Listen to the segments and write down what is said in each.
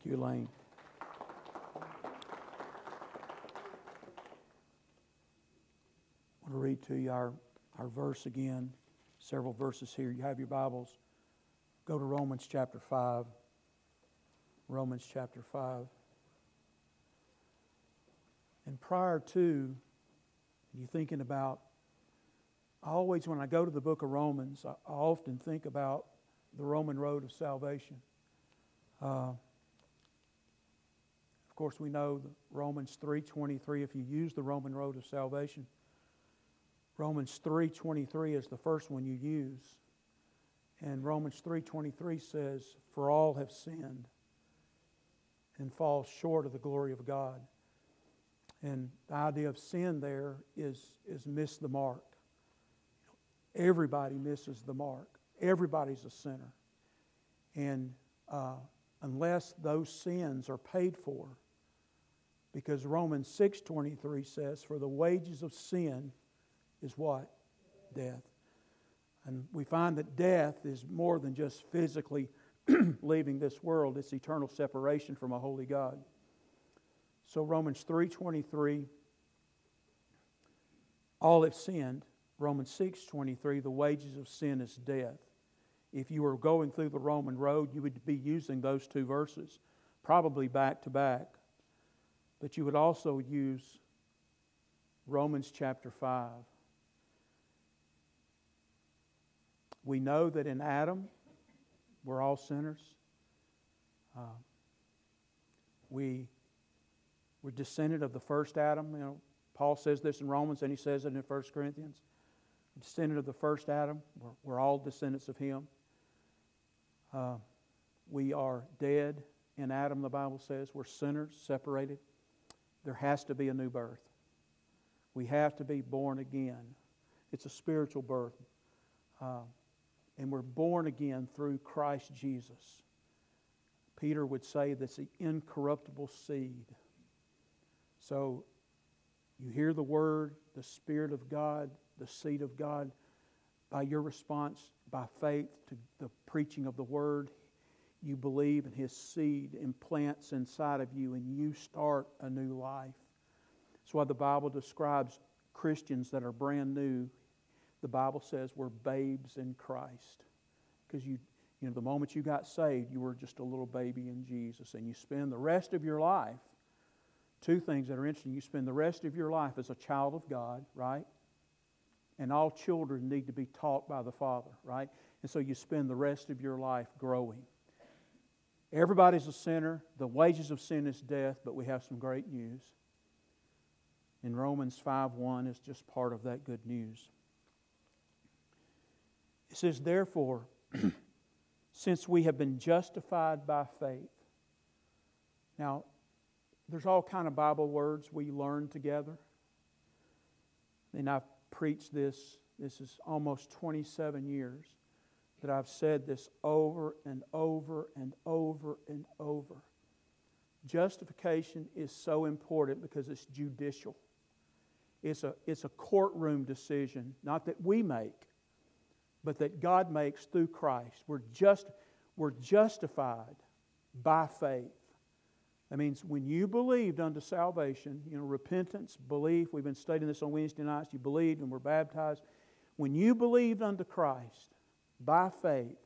Thank you, Elaine. I want to read to you our verse again. Several verses here. You have your Bibles. Go to Romans chapter 5. Romans chapter 5. And prior to you thinking about, when I go to the book of Romans, I often think about the Roman road of salvation. Of course, we know Romans 3:23, if you use the Roman road of salvation, Romans 3:23 is the first one you use. And Romans 3:23 says, "For all have sinned and fall short of the glory of God." And the idea of sin there is miss the mark. Everybody misses the mark. Everybody's a sinner. And unless those sins are paid for, because Romans 6:23 says, "For the wages of sin is what? Death." And we find that death is more than just physically leaving this world. It's eternal separation from a holy God. So Romans 3:23, all have sinned. Romans 6:23, the wages of sin is death. If you were going through the Roman road, you would be using those two verses, probably back to back. But you would also use Romans chapter 5. We know that in Adam, we're all sinners. We're descended of the first Adam. Paul says this in Romans, and he says it in 1 Corinthians. Descendant of the first Adam. We're all descendants of him. We are dead in Adam, the Bible says. We're sinners, separated. There has to be a new birth. We have to be born again. It's a spiritual birth. And we're born again through Christ Jesus. Peter would say that's the incorruptible seed. So you hear the Word, the Spirit of God, the seed of God. By your response, by faith to the preaching of the Word, you believe, and His seed implants inside of you, and you start a new life. That's why the Bible describes Christians that are brand new. The Bible says we're babes in Christ. Because the moment you got saved, you were just a little baby in Jesus. And you spend the rest of your life, two things that are interesting. You spend the rest of your life as a child of God, right? And all children need to be taught by the Father, right? And so you spend the rest of your life growing. Everybody's a sinner. The wages of sin is death, but we have some great news. In Romans 5:1 is just part of that good news. It says, "Therefore, since we have been justified by faith." Now, there's all kind of Bible words we learn together. And I've preached this. This is almost 27 years that I've said this over and over and over and over. Justification is so important because it's judicial. It's a courtroom decision, not that we make, but that God makes through Christ. We're justified by faith. That means when you believed unto salvation, repentance, belief, we've been studying this on Wednesday nights, you believed and were baptized. When you believed unto Christ by faith,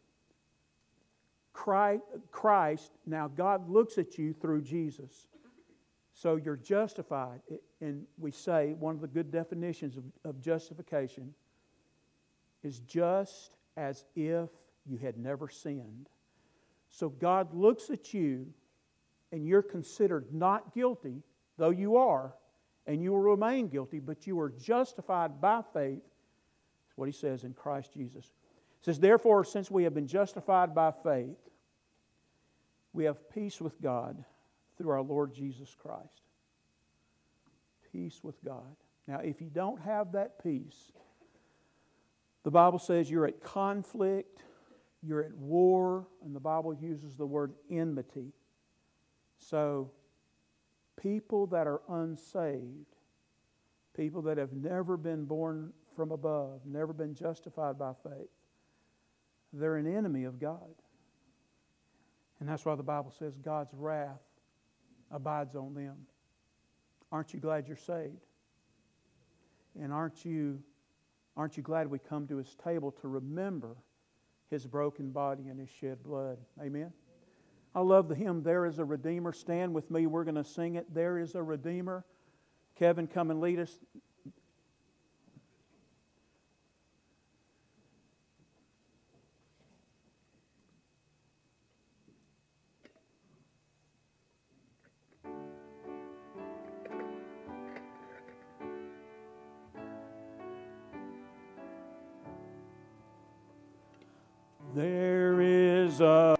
Christ, now God looks at you through Jesus. So you're justified. And we say one of the good definitions of justification is just as if you had never sinned. So God looks at you and you're considered not guilty, though you are, and you will remain guilty, but you are justified by faith. That's what he says in Christ Jesus. It says, "Therefore, since we have been justified by faith, we have peace with God through our Lord Jesus Christ." Peace with God. Now, if you don't have that peace, the Bible says you're at conflict, you're at war, and the Bible uses the word enmity. So, people that are unsaved, people that have never been born from above, never been justified by faith, they're an enemy of God. And that's why the Bible says God's wrath abides on them. Aren't you glad you're saved? And aren't you glad we come to His table to remember His broken body and His shed blood? Amen? I love the hymn, There is a Redeemer. Stand with me, we're going to sing it. There is a Redeemer. Kevin, come and lead us. There is a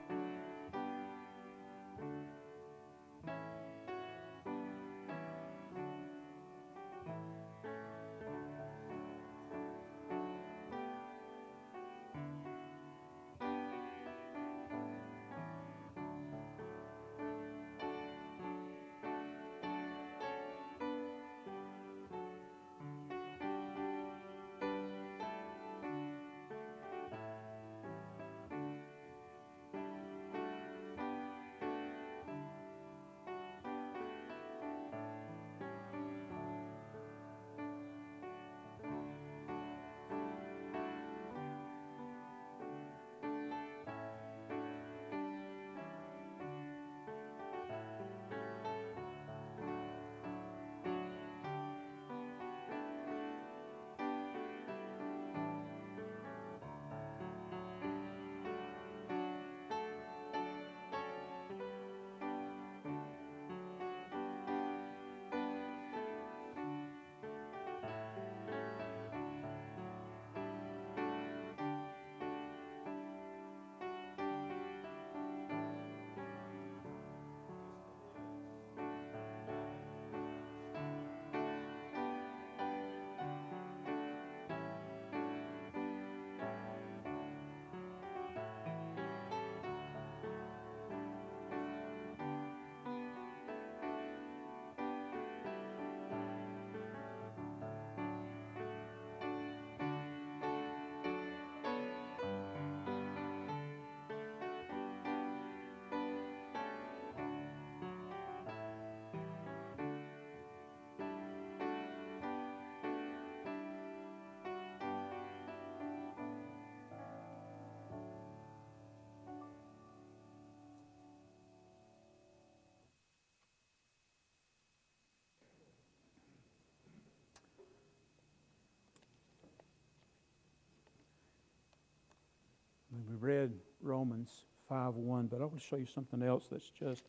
We read Romans 5:1, but I want to show you something else that's just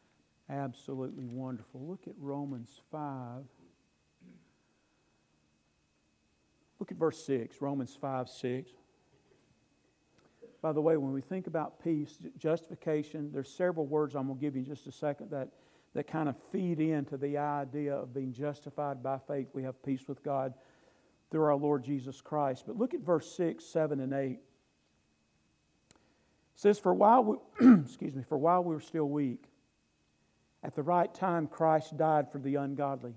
absolutely wonderful. Look at Romans 5. Look at verse 6, Romans 5:6. By the way, when we think about peace, justification, there's several words I'm going to give you in just a second that kind of feed into the idea of being justified by faith. We have peace with God through our Lord Jesus Christ. But look at verse 6, 7, and 8. It says, for while we were still weak, at the right time Christ died for the ungodly.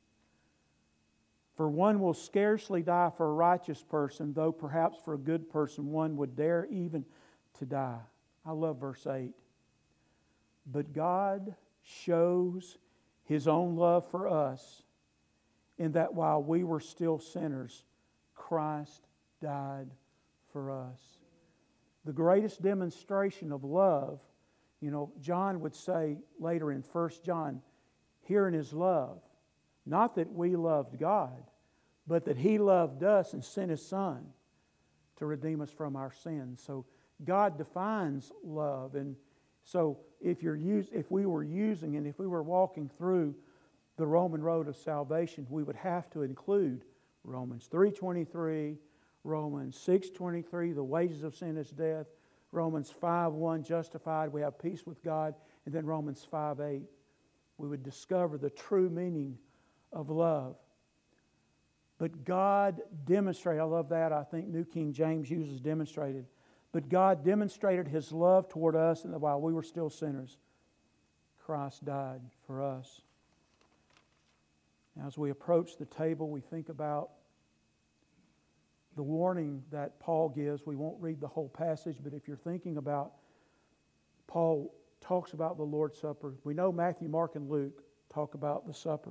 For one will scarcely die for a righteous person, though perhaps for a good person one would dare even to die. I love verse 8. But God shows His own love for us in that while we were still sinners, Christ died for us. The greatest demonstration of love, John would say later in 1 John, herein is love. Not that we loved God, but that He loved us and sent His Son to redeem us from our sins. So God defines love. And so if we were walking through the Roman road of salvation, we would have to include Romans 3:23, Romans 6:23, the wages of sin is death, Romans 5:1, justified, we have peace with God, and then Romans 5:8. We would discover the true meaning of love. But God demonstrated, I love that, I think New King James uses demonstrated. But God demonstrated His love toward us, and that while we were still sinners, Christ died for us. Now, as we approach the table, we think about the warning that Paul gives. We won't read the whole passage, but if you're thinking about Paul talks about the Lord's Supper. We know Matthew, Mark, and Luke talk about the supper.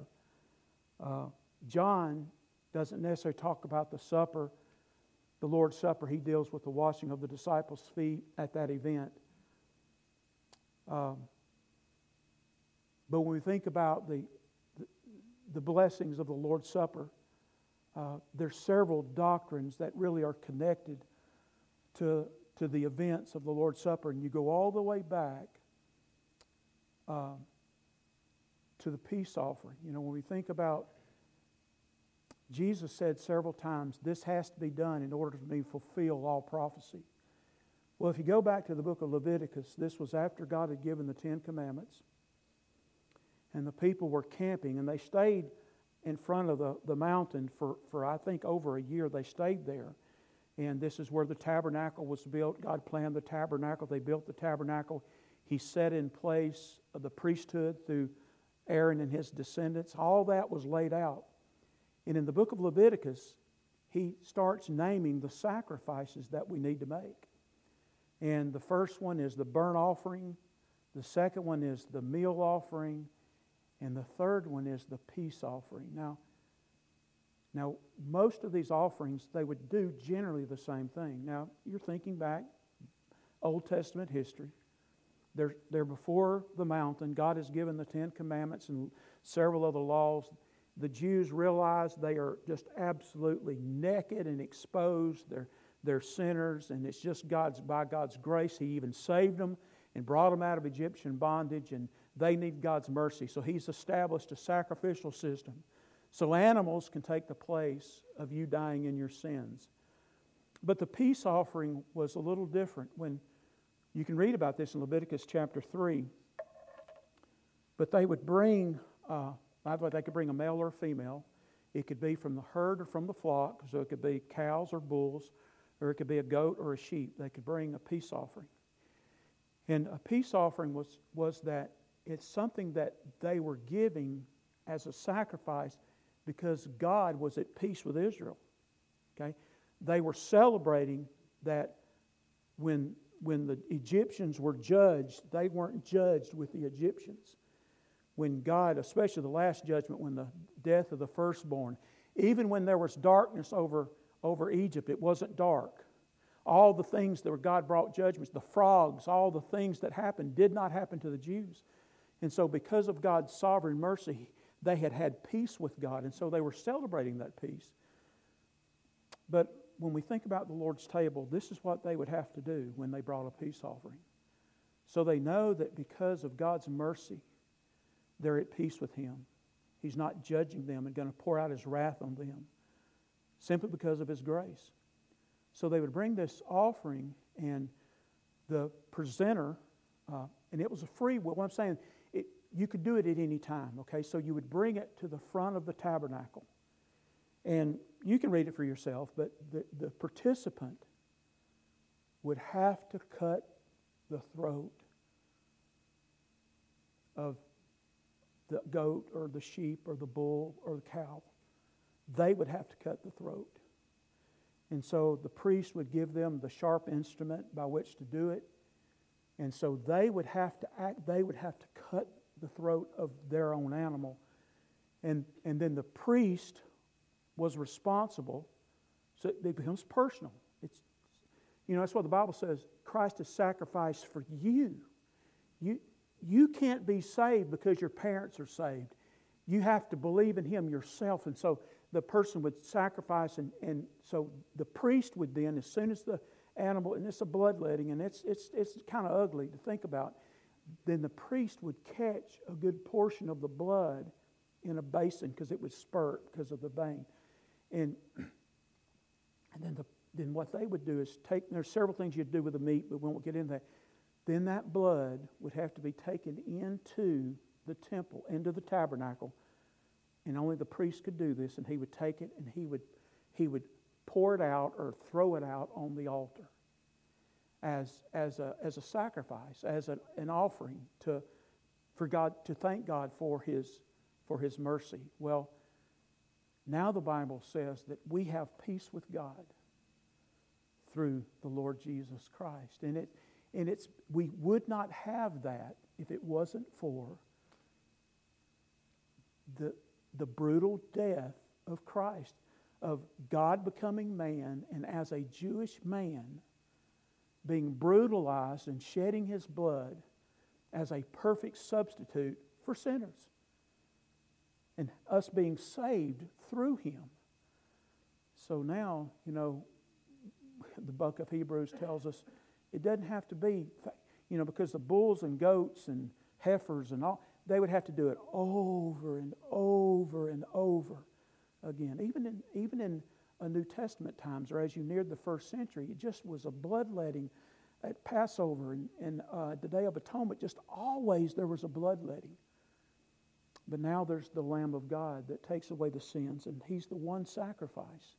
John doesn't necessarily talk about the supper, the Lord's Supper. He deals with the washing of the disciples' feet at that event. But when we think about the blessings of the Lord's Supper, there's several doctrines that really are connected to the events of the Lord's Supper. And you go all the way back to the peace offering. You know, when we think about, Jesus said several times, this has to be done in order for me to fulfill all prophecy. Well, if you go back to the book of Leviticus, this was after God had given the Ten Commandments. And the people were camping, and they stayed in front of the mountain for I think over a year. They stayed there. And this is where the tabernacle was built. God planned the tabernacle. They built the tabernacle. He set in place the priesthood through Aaron and his descendants. All that was laid out. And in the book of Leviticus, he starts naming the sacrifices that we need to make. And the first one is the burnt offering. The second one is the meal offering. And the third one is the peace offering. Now, most of these offerings, they would do generally the same thing. Now, you're thinking back, Old Testament history. They're before the mountain. God has given the Ten Commandments and several other laws. The Jews realize they are just absolutely naked and exposed. They're sinners, and it's just by God's grace. He even saved them and brought them out of Egyptian bondage, and they need God's mercy. So He's established a sacrificial system so animals can take the place of you dying in your sins. But the peace offering was a little different. When you can read about this in Leviticus chapter 3. But they would bring, by the way, they could bring a male or a female. It could be from the herd or from the flock, so it could be cows or bulls, or it could be a goat or a sheep. They could bring a peace offering. And a peace offering was that it's something that they were giving as a sacrifice because God was at peace with Israel. Okay? They were celebrating that when the Egyptians were judged, they weren't judged with the Egyptians. When God, especially the last judgment, when the death of the firstborn, even when there was darkness over Egypt, it wasn't dark. All the things that God brought judgments, the frogs, all the things that happened did not happen to the Jews. And so because of God's sovereign mercy, they had peace with God, and so they were celebrating that peace. But when we think about the Lord's table, this is what they would have to do when they brought a peace offering. So they know that because of God's mercy, they're at peace with Him. He's not judging them and going to pour out His wrath on them simply because of His grace. So they would bring this offering, and the presenter, and it was a free will. What I'm saying, you could do it at any time, okay? So you would bring it to the front of the tabernacle. And you can read it for yourself, but the participant would have to cut the throat of the goat or the sheep or the bull or the cow. They would have to cut the throat. And so the priest would give them the sharp instrument by which to do it. And so they would have to cut the throat of their own animal. And then the priest was responsible. So it becomes personal. That's what the Bible says. Christ is sacrificed for you. You can't be saved because your parents are saved. You have to believe in Him yourself. And so the person would sacrifice, and so the priest would then, as soon as the animal, and it's a bloodletting, and it's kind of ugly to think about, then the priest would catch a good portion of the blood in a basin because it would spurt because of the vein. And then what they would do is there's several things you'd do with the meat, but we won't get into that. Then that blood would have to be taken into the temple, into the tabernacle, and only the priest could do this, and he would take it and he would pour it out or throw it out on the altar as a sacrifice, as an offering for God, to thank God for His mercy. Well, now the Bible says that we have peace with God through the Lord Jesus Christ. And And we would not have that if it wasn't for the brutal death of Christ, of God becoming man, and as a Jewish man being brutalized and shedding His blood as a perfect substitute for sinners, and us being saved through Him. So now, the book of Hebrews tells us it doesn't have to be, because the bulls and goats and heifers and all, they would have to do it over and over and over again. Even in New Testament times, or as you neared the first century, it just was a bloodletting at Passover and the Day of Atonement. Just always there was a bloodletting. But now there's the Lamb of God that takes away the sins, and He's the one sacrifice.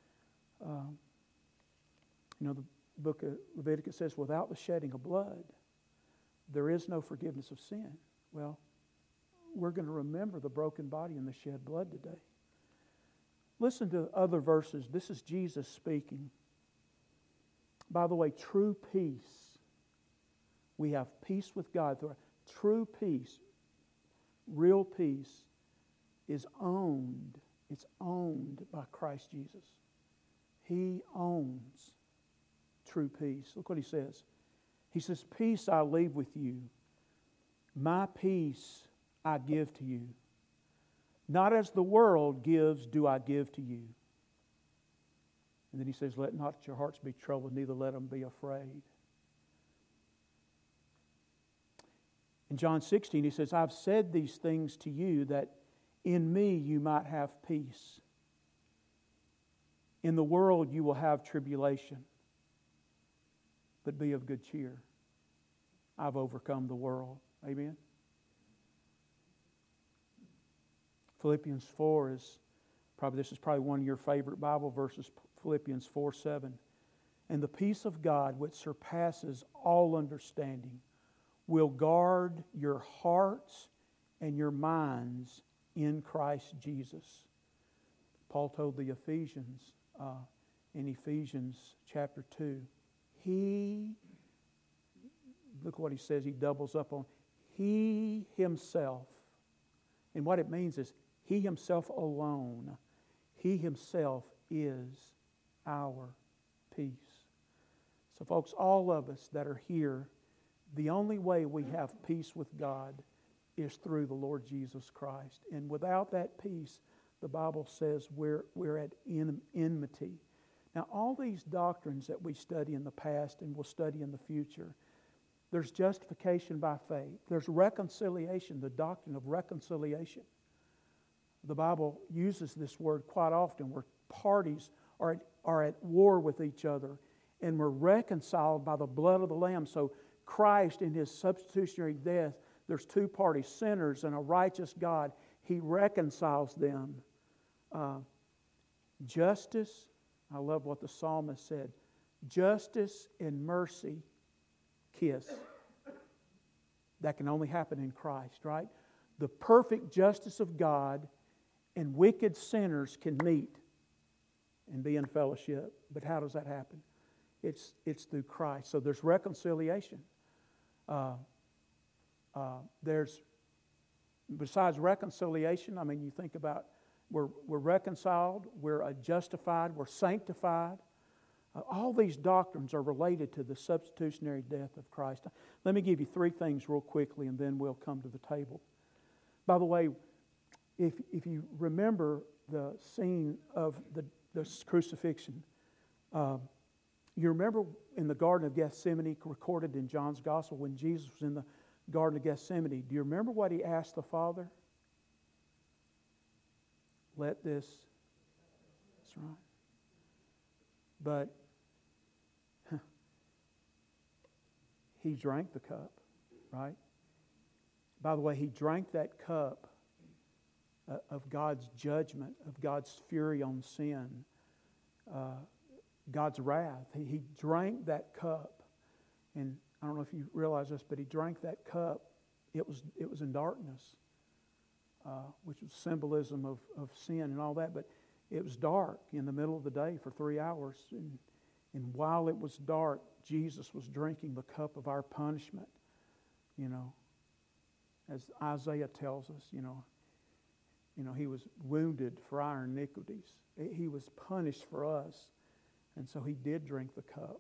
The book of Leviticus says, without the shedding of blood, there is no forgiveness of sin. Well, we're going to remember the broken body and the shed blood today. Listen to other verses. This is Jesus speaking. By the way, true peace. We have peace with God. True peace, real peace, is owned. It's owned by Christ Jesus. He owns true peace. Look what He says. He says, peace I leave with you. My peace I give to you. Not as the world gives do I give to you. And then He says, let not your hearts be troubled, neither let them be afraid. In John 16, He says, I've said these things to you that in me you might have peace. In the world you will have tribulation, but be of good cheer. I've overcome the world. Amen? Philippians 4 is this is probably one of your favorite Bible verses, Philippians 4:7. And the peace of God, which surpasses all understanding, will guard your hearts and your minds in Christ Jesus. Paul told the Ephesians in Ephesians chapter 2, look what he says, he doubles up on, He Himself. And what it means is He Himself alone. He Himself is our peace. So folks, all of us that are here, the only way we have peace with God is through the Lord Jesus Christ. And without that peace, the Bible says we're at enmity. Now, all these doctrines that we study in the past and will study in the future, there's justification by faith. There's reconciliation, the doctrine of reconciliation. The Bible uses this word quite often, where parties are at war with each other, and we're reconciled by the blood of the Lamb. So Christ, in His substitutionary death, there's two parties, sinners and a righteous God. He reconciles them. Justice, I love what the psalmist said, justice and mercy kiss. That can only happen in Christ, right? The perfect justice of God and wicked sinners can meet and be in fellowship. But how does that happen? It's through Christ. So there's reconciliation. There's, besides reconciliation, you think about we're reconciled, we're justified, we're sanctified. All these doctrines are related to the substitutionary death of Christ. Let me give you three things real quickly, and then we'll come to the table. By the way, if you remember the scene of the crucifixion, you remember in the Garden of Gethsemane, recorded in John's Gospel, when Jesus was in the Garden of Gethsemane, do you remember what He asked the Father? Let this, that's right. But He drank the cup, right? By the way, He drank that cup of God's judgment, of God's fury on sin, God's wrath. He drank that cup. And I don't know if you realize this, but He drank that cup. It was in darkness, which was symbolism of sin and all that. But it was dark in the middle of the day for 3 hours. And And while it was dark, Jesus was drinking the cup of our punishment. You know, as Isaiah tells us, you know, He was wounded for our iniquities. He was punished for us. And so He did drink the cup.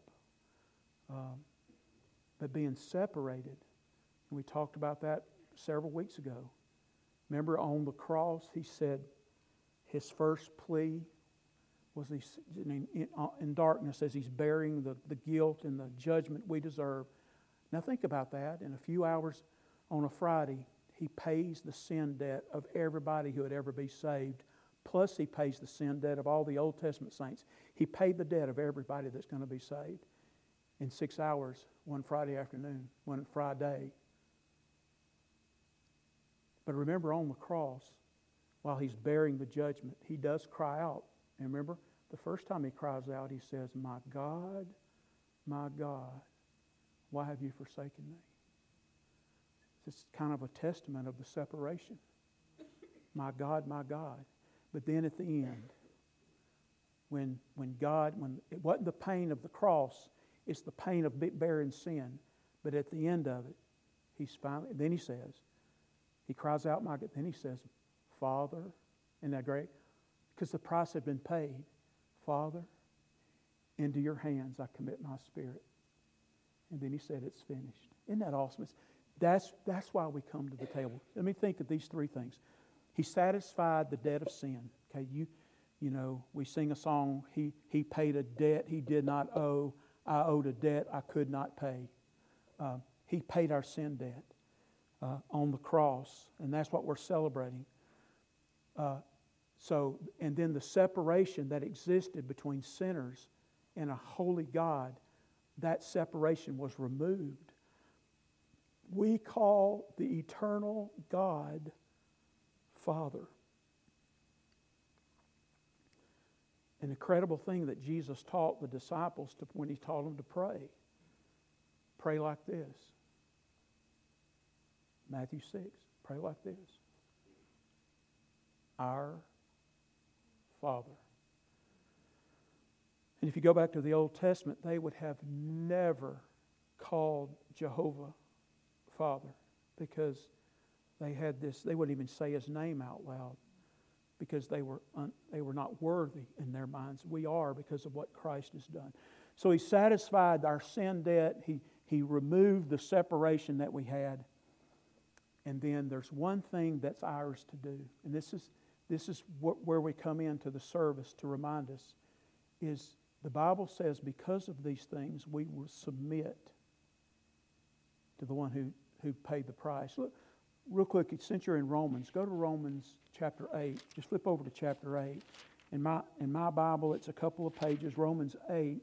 But being separated, and we talked about that several weeks ago. Remember on the cross, He said His first plea was in darkness as He's bearing the guilt and the judgment we deserve. Now think about that. In a few hours on a Friday, He pays the sin debt of everybody who would ever be saved. Plus He pays the sin debt of all the Old Testament saints. He paid the debt of everybody that's going to be saved in 6 hours, one Friday afternoon, one Friday. But remember on the cross, while He's bearing the judgment, He does cry out. And remember, the first time He cries out, He says, my God, why have You forsaken Me? It's kind of a testament of the separation. My God, But then at the end, when it wasn't the pain of the cross, it's the pain of bearing sin. But at the end of it, then He says, He cries out, my God. Then He says, Father, isn't that great? Because the price had been paid. Father, into Your hands I commit my spirit. And then He said, it's finished. Isn't that awesome? That's why we come to the table. Let me think of these three things. He satisfied the debt of sin. Okay, you know, we sing a song, He paid a debt He did not owe. I owed a debt I could not pay. He paid our sin debt on the cross, and that's what we're celebrating. And then the separation that existed between sinners and a holy God, that separation was removed. We call the eternal God Father. An incredible thing that Jesus taught the disciples when He taught them to pray. Pray like this. Matthew 6, pray like this. Our Father. And if you go back to the Old Testament, they would have never called Jehovah Father because they wouldn't even say His name out loud because they were not worthy in their minds. We are because of what Christ has done. So He satisfied our sin debt. He removed the separation that we had. And then there's one thing that's ours to do. And this is where we come into the service to remind us is the Bible says because of these things we will submit to the one who paid the price. Look, real quick, since you're in Romans, go to Romans chapter 8. Just flip over to chapter 8. In my Bible, it's a couple of pages, Romans 8.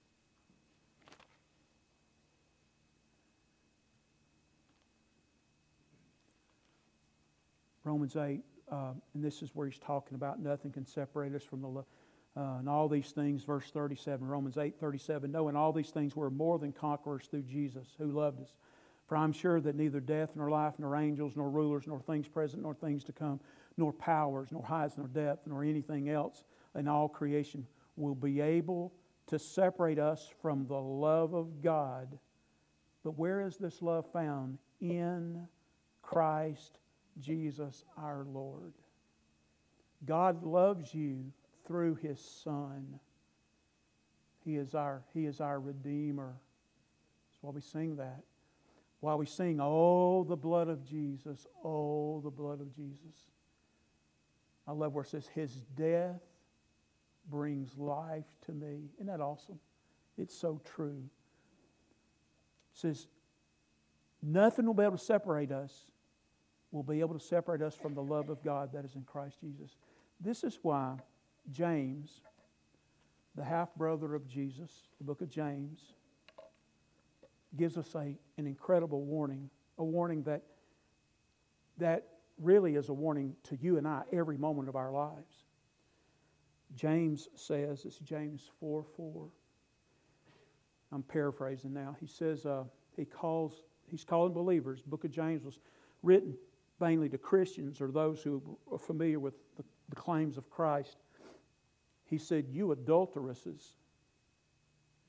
Romans 8, and this is where he's talking about nothing can separate us from the love. And all these things, verse 37, Romans 8:37, no, and all these things we're more than conquerors through Jesus who loved us. For I'm sure that neither death, nor life, nor angels, nor rulers, nor things present, nor things to come, nor powers, nor heights, nor depth, nor anything else in all creation will be able to separate us from the love of God. But where is this love found? In Christ Jesus our Lord. God loves you through His Son. He is our Redeemer. That's why we sing that. While we sing, oh, the blood of Jesus, oh, the blood of Jesus. I love where it says, His death brings life to me. Isn't that awesome? It's so true. It says, nothing will be able to separate us, will be able to separate us from the love of God that is in Christ Jesus. This is why James, the half-brother of Jesus, the book of James, gives us an incredible warning, a warning that really is a warning to you and I every moment of our lives. James says, it's James 4:4. I'm paraphrasing now. He says he's calling believers. The book of James was written mainly to Christians or those who are familiar with the claims of Christ. He said, you adulteresses,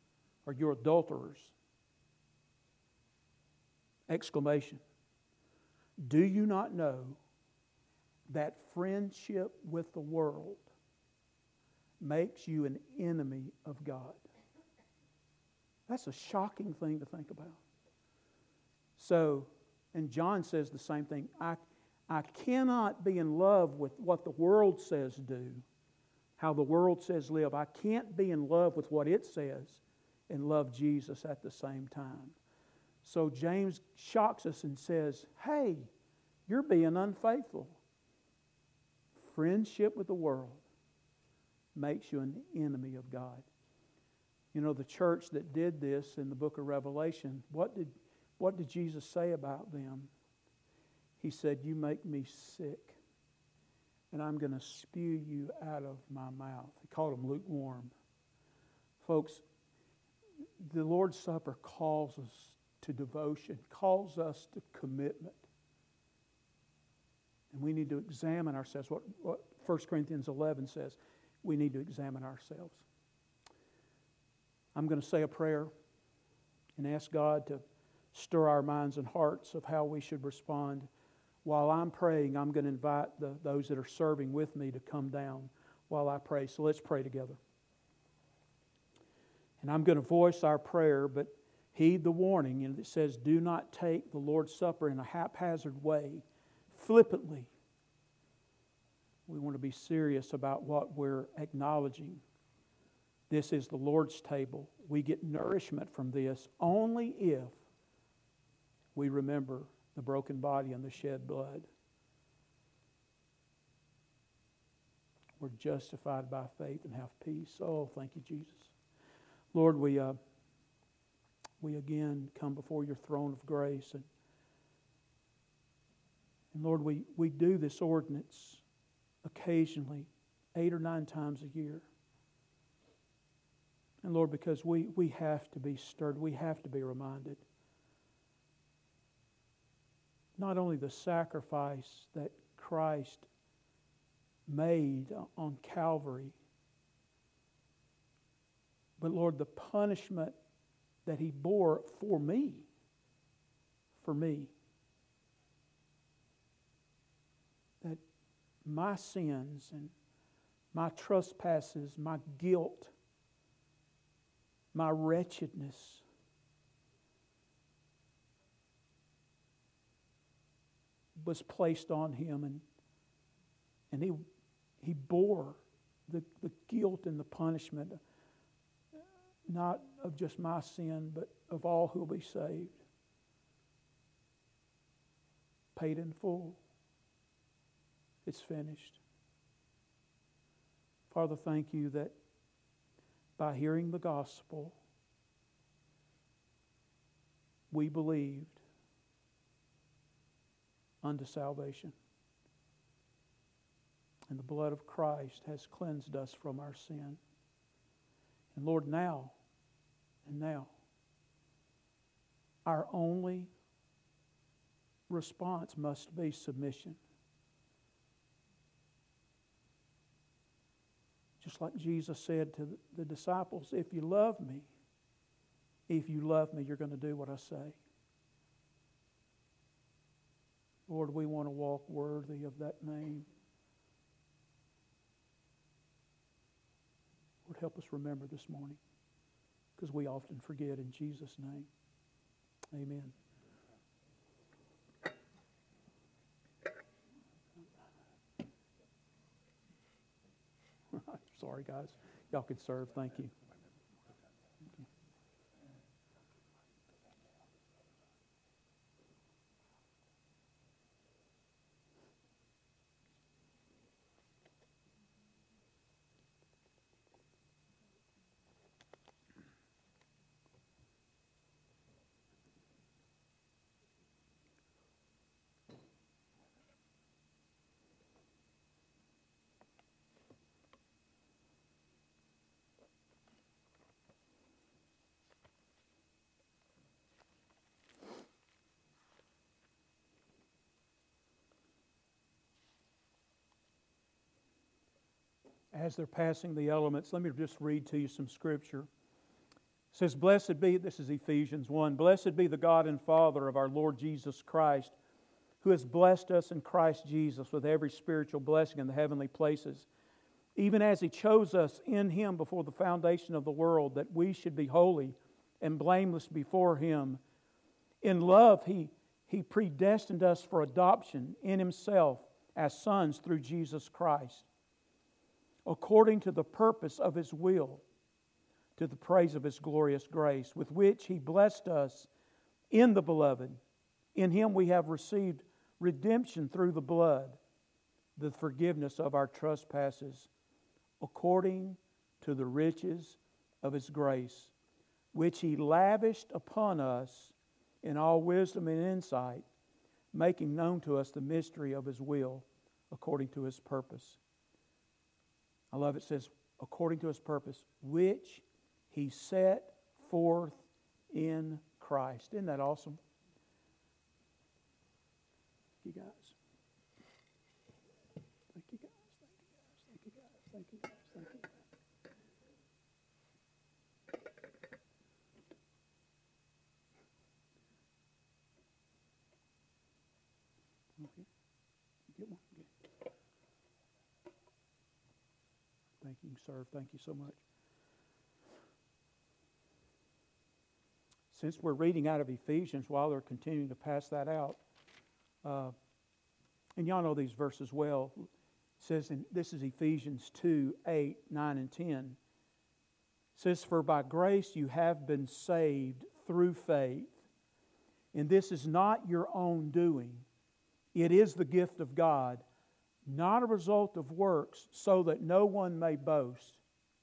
or you're adulterers. Exclamation. Do you not know that friendship with the world makes you an enemy of God? That's a shocking thing to think about. So, and John says the same thing. I cannot be in love with what the world says do, how the world says live. I can't be in love with what it says and love Jesus at the same time. So James shocks us and says, hey, you're being unfaithful. Friendship with the world makes you an enemy of God. You know, the church that did this in the book of Revelation, what did Jesus say about them? He said, you make me sick, and I'm going to spew you out of my mouth. He called them lukewarm. Folks, the Lord's Supper calls us to devotion, calls us to commitment. And we need to examine ourselves. What 1 Corinthians 11 says, we need to examine ourselves. I'm going to say a prayer and ask God to stir our minds and hearts of how we should respond. While I'm praying, I'm going to invite those that are serving with me to come down while I pray. So let's pray together. And I'm going to voice our prayer, but heed the warning. And it says, do not take the Lord's Supper in a haphazard way, flippantly. We want to be serious about what we're acknowledging. This is the Lord's table. We get nourishment from this only if we remember the broken body and the shed blood. We're justified by faith and have peace. Oh, thank you, Jesus. Lord, we again come before your throne of grace. And Lord, we do this ordinance occasionally, 8 or 9 times a year. And Lord, because we have to be stirred, we have to be reminded. Not only the sacrifice that Christ made on Calvary, but Lord, the punishment that He bore for me. That my sins and my trespasses, my guilt, my wretchedness was placed on Him, and He bore the guilt and the punishment, not of just my sin, but of all who will be saved. Paid in full. It's finished. Father, thank you that by hearing the gospel, we believed unto salvation. And the blood of Christ has cleansed us from our sin. And Lord, now, our only response must be submission. Just like Jesus said to the disciples, if you love me, you're going to do what I say. Lord, we want to walk worthy of that name. Lord, help us remember this morning, because we often forget. In Jesus' name, amen. Sorry, guys. Y'all can serve. Thank you. As they're passing the elements, let me just read to you some scripture. says, "Blessed be," this is Ephesians 1, "Blessed be the God and Father of our Lord Jesus Christ, who has blessed us in Christ Jesus with every spiritual blessing in the heavenly places, even as He chose us in Him before the foundation of the world, that we should be holy and blameless before Him. In love He predestined us for adoption in Himself as sons through Jesus Christ, according to the purpose of His will, to the praise of His glorious grace, with which He blessed us in the Beloved. In Him we have received redemption through the blood, the forgiveness of our trespasses, according to the riches of His grace, which He lavished upon us in all wisdom and insight, making known to us the mystery of His will, according to His purpose." I love it. It says, according to His purpose, which He set forth in Christ. Isn't that awesome? Thank you, guys. Thank you, guys. Thank you, guys. Thank you, guys. Thank you, guys. Okay. Get one. Okay. Thank you, sir. Thank you so much. Since we're reading out of Ephesians, while they're continuing to pass that out, and y'all know these verses well, it says, this is Ephesians 2, 8, 9, and 10. It says, "For by grace you have been saved through faith, and this is not your own doing. It is the gift of God, not a result of works, so that no one may boast."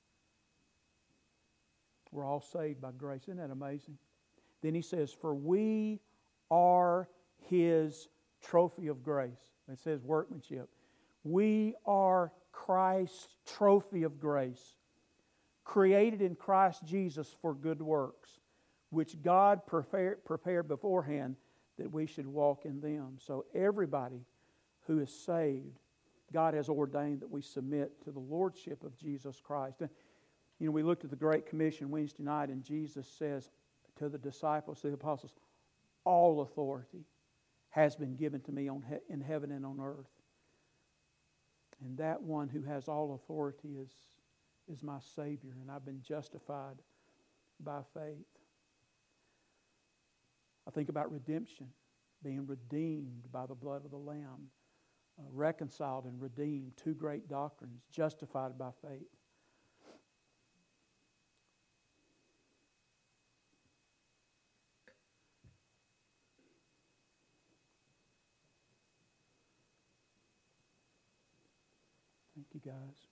We're all saved by grace. Isn't that amazing? Then he says, "For we are His trophy of grace." It says workmanship. We are Christ's trophy of grace, created in Christ Jesus for good works, which God prepared beforehand that we should walk in them. So everybody who is saved, God has ordained that we submit to the lordship of Jesus Christ. And, we looked at the Great Commission Wednesday night, and Jesus says to the disciples, to the apostles, "All authority has been given to me in heaven and on earth." And that one who has all authority is my Savior, and I've been justified by faith. I think about redemption, being redeemed by the blood of the Lamb, reconciled and redeemed, two great doctrines, justified by faith. Thank you, guys.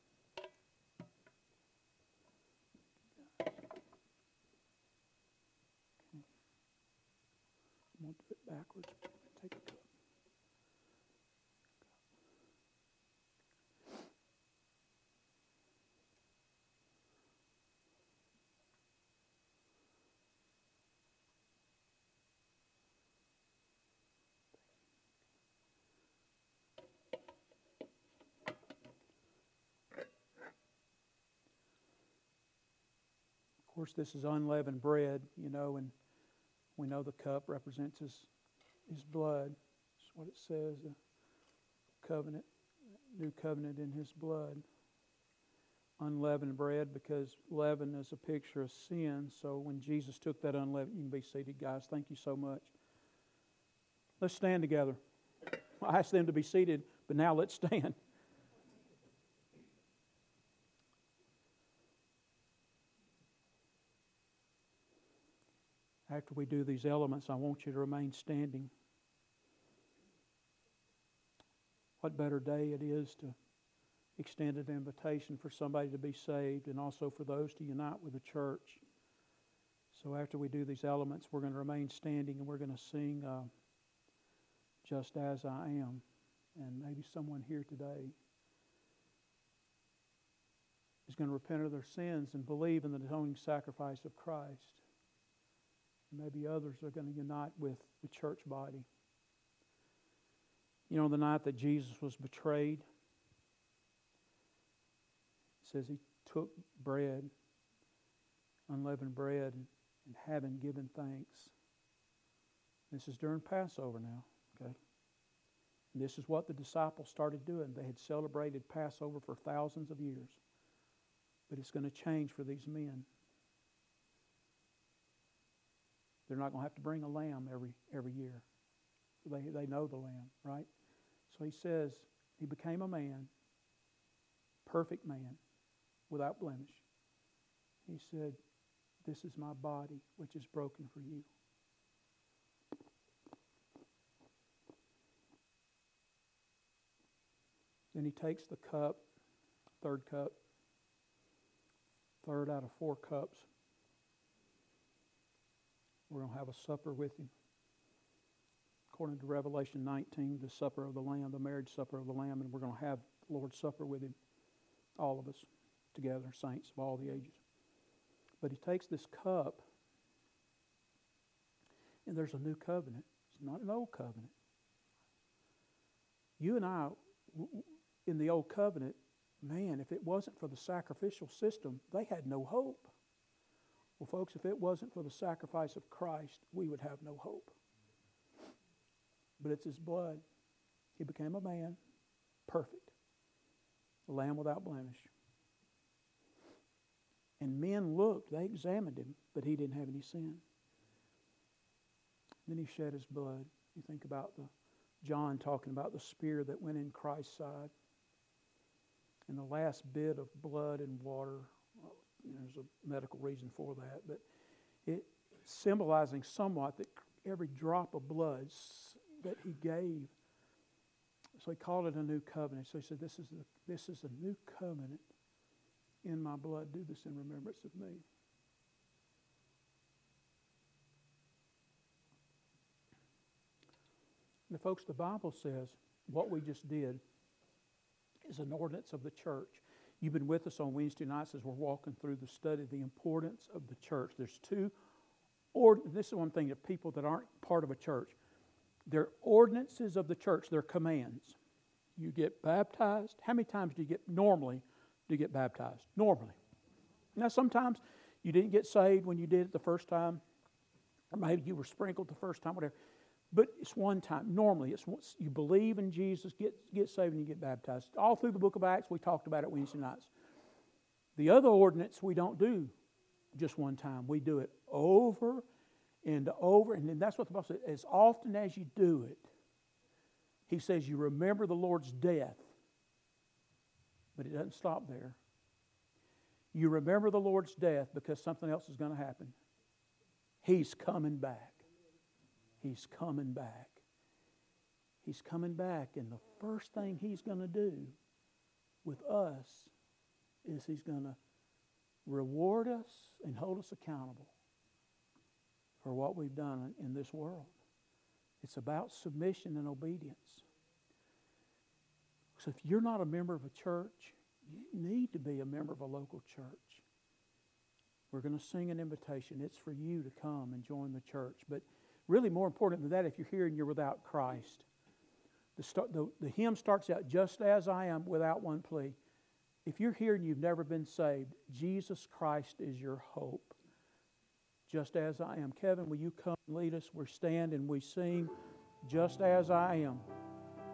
Okay. I'm going to do it backwards. Take a cup. Of course, this is unleavened bread, and we know the cup represents His blood. That's what it says, the covenant, new covenant in His blood. Unleavened bread, because leaven is a picture of sin. So when Jesus took that unleavened, you can be seated, guys. Thank you so much. Let's stand together. I asked them to be seated, but now let's stand. After we do these elements, I want you to remain standing. What better day it is to extend an invitation for somebody to be saved, and also for those to unite with the church. So after we do these elements, we're going to remain standing, and we're going to sing "Just As I Am." And maybe someone here today is going to repent of their sins and believe in the atoning sacrifice of Christ. Maybe others are going to unite with the church body. The night that Jesus was betrayed, it says He took bread, unleavened bread and having given thanks. This is during Passover now, okay? And this is what the disciples started doing. They had celebrated Passover for thousands of years. But it's going to change for these men. They're not going to have to bring a lamb every year. They know the lamb, right? So he says, he became a man, perfect man, without blemish. He said, this is my body, which is broken for you. Then he takes the cup, third cup, third out of 4 cups. We're going to have a supper with him. According to Revelation 19, the supper of the Lamb, the marriage supper of the Lamb, and we're going to have the Lord's Supper with him, all of us together, saints of all the ages. But he takes this cup, and there's a new covenant. It's not an old covenant. You and I, in the old covenant, man, if it wasn't for the sacrificial system, they had no hope. Well, folks, if it wasn't for the sacrifice of Christ, we would have no hope. But it's his blood. He became a man, perfect, a lamb without blemish. And men looked, they examined him, but he didn't have any sin. Then he shed his blood. You think about John talking about the spear that went in Christ's side. And the last bit of blood and water, there's a medical reason for that, but it symbolizing somewhat that every drop of blood that he gave. So he called it a new covenant. So he said, this is a new covenant in my blood. Do this in remembrance of me. Now, folks, the Bible says what we just did is an ordinance of the church. You've been with us on Wednesday nights as we're walking through the study, the importance of the church. There's this is one thing of people that aren't part of a church. They're ordinances of the church. They're commands. You get baptized. How many times do you get baptized? Normally. Now, sometimes you didn't get saved when you did it the first time, or maybe you were sprinkled the first time, whatever. But it's one time. Normally, it's once you believe in Jesus, get saved, and you get baptized. All through the book of Acts, we talked about it Wednesday nights. The other ordinance we don't do just one time. We do it over and over. And then that's what the Bible says. As often as you do it, he says you remember the Lord's death. But it doesn't stop there. You remember the Lord's death because something else is going to happen. He's coming back. He's coming back. He's coming back. And the first thing he's going to do with us is he's going to reward us and hold us accountable for what we've done in this world. It's about submission and obedience. So if you're not a member of a church, you need to be a member of a local church. We're going to sing an invitation. It's for you to come and join the church. But really more important than that, if you're here and you're without Christ, the hymn starts out, just as I am, without one plea. If you're here and you've never been saved, Jesus Christ is your hope. Just as I am. Kevin, will you come and lead us? We stand and we sing, just as I am.